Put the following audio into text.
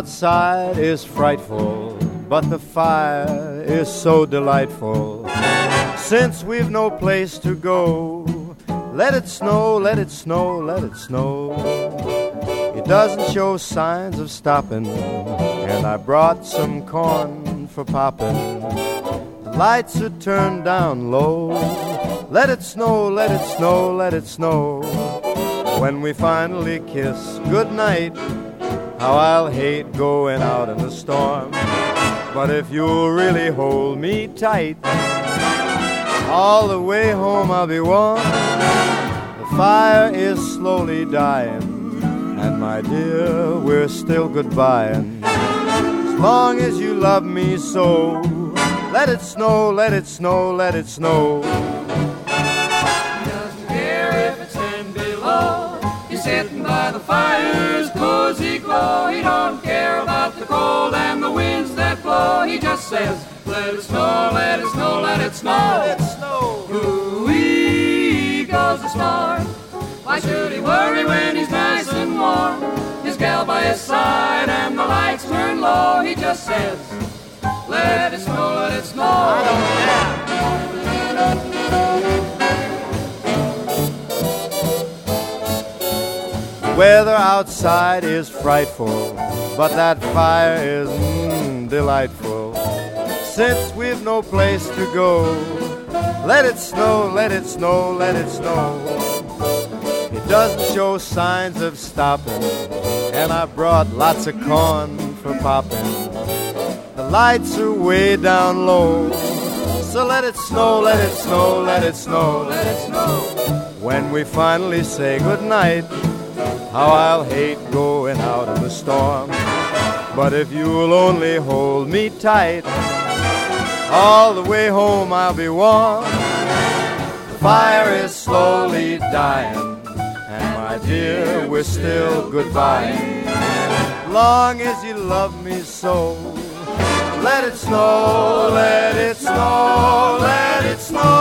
outside is frightful, but the fire is so delightful. Since we've no place to go, let it snow, let it snow, let it snow. It doesn't show signs of stopping, and I brought some corn for popping. The lights are turned down low. Let it snow, let it snow, let it snow. When we finally kiss goodnight, how I'll hate going out in the storm. But if you'll really hold me tight, all the way home I'll be warm. The fire is slowly dying, and my dear, we're still goodbying. As long as you love me so, let it snow, let it snow, let it snow. He doesn't care if it's 10 below. He's sitting by the fire's cozy glow. He don't care about the cold and the winds that blow. He just says, let it snow, let it snow, let it snow. Let it snow. Ooh-wee goes the star. Why should he worry when he's nice and warm? His gal by his side and the lights turn low. He just says, let it snow, let it snow. I don't care. The weather outside is frightful, but that fire is delightful. Since we've no place to go, let it snow, let it snow, let it snow. It doesn't show signs of stopping, and I brought lots of corn for popping. The lights are way down low, so let it snow, let it snow, let it snow, let it snow. When we finally say goodnight, how I'll hate going out in the storm. But if you'll only hold me tight, all the way home I'll be warm. The fire is slowly dying, and my dear, we're still goodbye. Long as you love me so, let it snow, let it snow, let it snow.